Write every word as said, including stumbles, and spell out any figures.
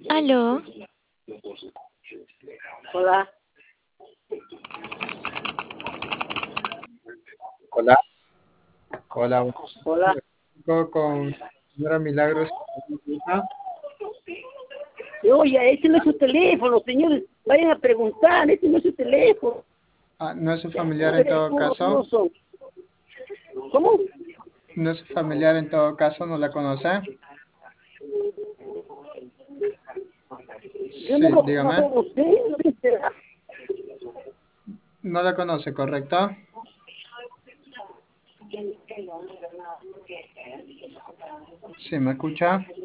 Aló, Hola, Hola, hola, buenas hola. tardes. Hablo con señora Milagros. Oye, ese no es su teléfono, señores. Vayan a preguntar, ese no es su teléfono. Ah, ¿no es su familiar en todo Teléfonos no caso? son. ¿Cómo? ¿No es su familiar en todo caso? ¿No la conoce? Yo no Sí, lo conozco dígame. a usted. ¿No viste? ¿No la conoce, correcto? Sí, ¿me escucha?